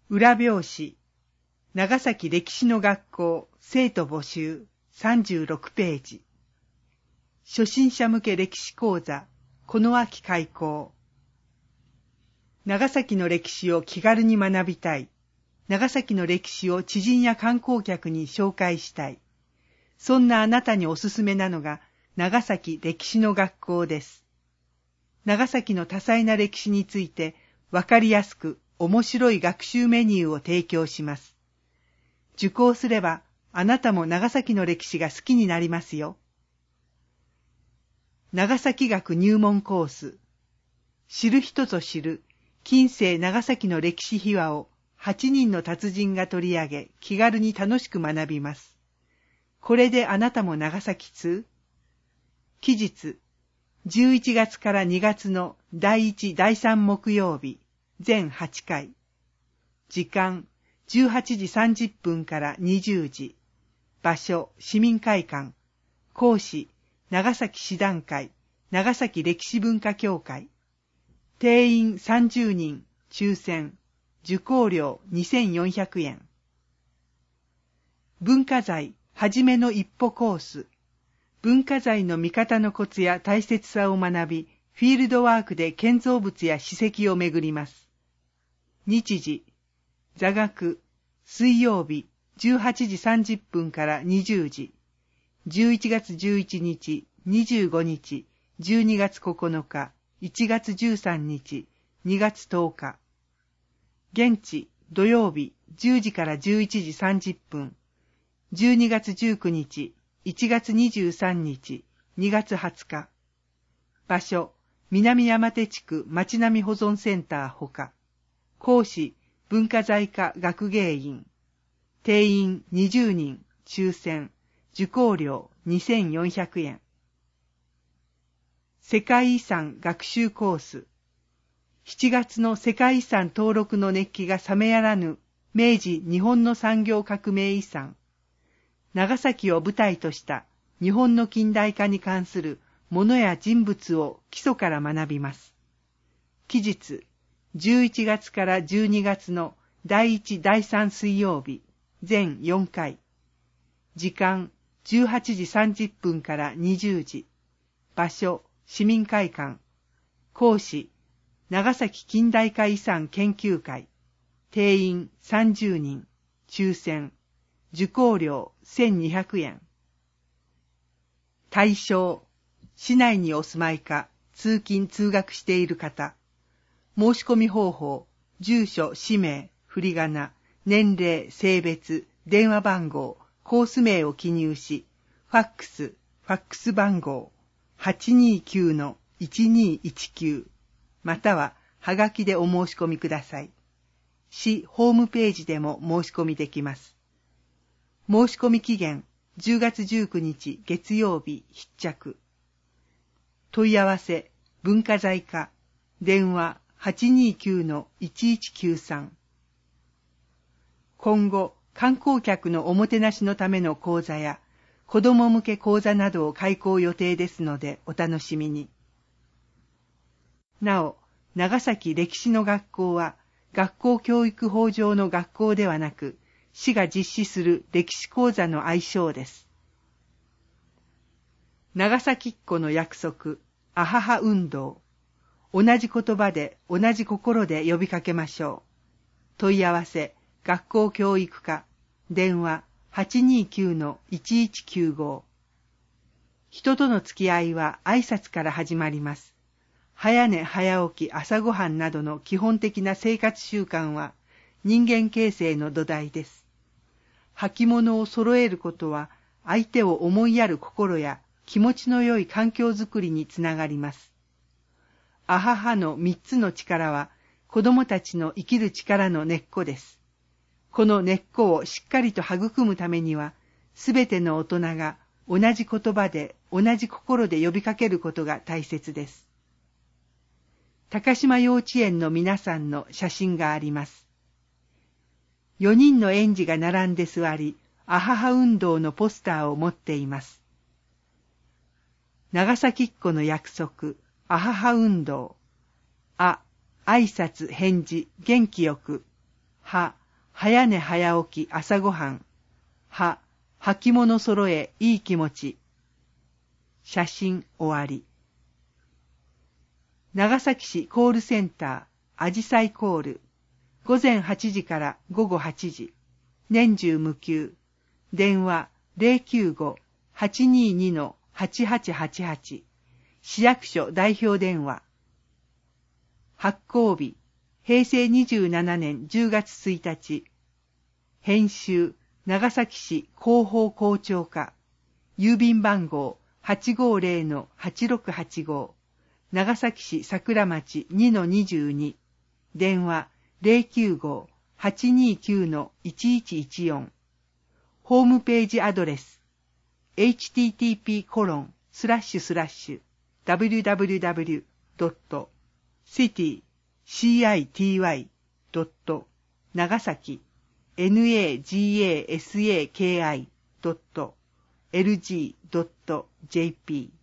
裏表紙、長崎歴史の学校生徒募集36ページ。初心者向け歴史講座、この秋開講。長崎の歴史を気軽に学びたい。長崎の歴史を知人や観光客に紹介したい。そんなあなたにおすすめなのが長崎歴史の学校です。長崎の多彩な歴史についてわかりやすく面白い学習メニューを提供します。受講すればあなたも長崎の歴史が好きになりますよ。長崎学入門コース。知る人ぞ知る近世長崎の歴史秘話を8人の達人が取り上げ気軽に楽しく学びます。これであなたも長崎通？期日、11月から2月の第1、第3木曜日、全8回。時間、18時30分から20時。場所、市民会館。講師、長崎師団会、長崎歴史文化協会。定員30人、抽選。受講料2400円。文化財、はじめの一歩コース。文化財の見方のコツや大切さを学び、フィールドワークで建造物や史跡を巡ります。日時、座学、水曜日、18時30分から20時。11月11日、25日、12月9日、1月13日、2月10日。現地、土曜日、10時から11時30分。12月19日、1月23日、2月20日。場所、南山手地区町並保存センターほか。講師、文化財課学芸員。定員20人、抽選。受講料2400円。世界遺産学習コース。7月の世界遺産登録の熱気が冷めやらぬ明治日本の産業革命遺産。長崎を舞台とした日本の近代化に関するものや人物を基礎から学びます。期日、11月から12月の第1、第3水曜日、全4回。時間、18時30分から20時。場所、市民会館。講師、長崎近代化遺産研究会。定員30人。抽選。受講料1200円。対象、市内にお住まいか、通勤通学している方。申し込み方法、住所、氏名、振り仮名、年齢、性別、電話番号、コース名を記入し、ファックス番号、829-1219、または、はがきでお申し込みください。市ホームページでも申し込みできます。申し込み期限、10月19日月曜日必着。問い合わせ、文化財課、電話 829-1193。今後、観光客のおもてなしのための講座や、子ども向け講座などを開講予定ですのでお楽しみに。なお、長崎歴史の学校は、学校教育法上の学校ではなく、市が実施する歴史講座の愛称です。長崎っ子の約束、あはは運動。同じ言葉で同じ心で呼びかけましょう。問い合わせ、学校教育課、電話 829-1195。人との付き合いは挨拶から始まります。早寝早起き朝ごはんなどの基本的な生活習慣は人間形成の土台です。履物を揃えることは相手を思いやる心や気持ちの良い環境づくりにつながります。あははの3つの力は子供たちの生きる力の根っこです。この根っこをしっかりと育むためには、すべての大人が同じ言葉で同じ心で呼びかけることが大切です。高島幼稚園の皆さんの写真があります。4人の園児が並んで座り、あはは運動のポスターを持っています。長崎っ子の約束、あはは運動。あ、挨拶、返事、元気よく。は、 早寝早起き朝ごはん。履物揃えいい気持ち。写真終わり。長崎市コールセンター、あじさいコール。午前8時から午後8時。年中無休。電話095-822-8888。市役所代表電話。発行日、平成27年10月1日。編集、長崎市広報校長課。郵便番号850-8685。長崎市桜町 2-22。電話095-829-1114。ホームページアドレス http://www.city.nagasaki.nagasaki.lg.jp